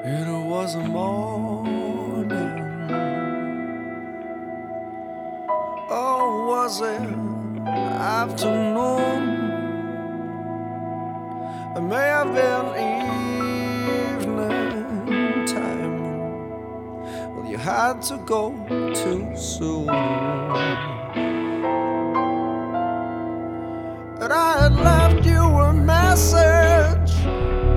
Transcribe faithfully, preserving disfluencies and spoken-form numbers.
It was a morning, or was it afternoon? It may have been evening time. Well, you had to go too soon. And I had left you a message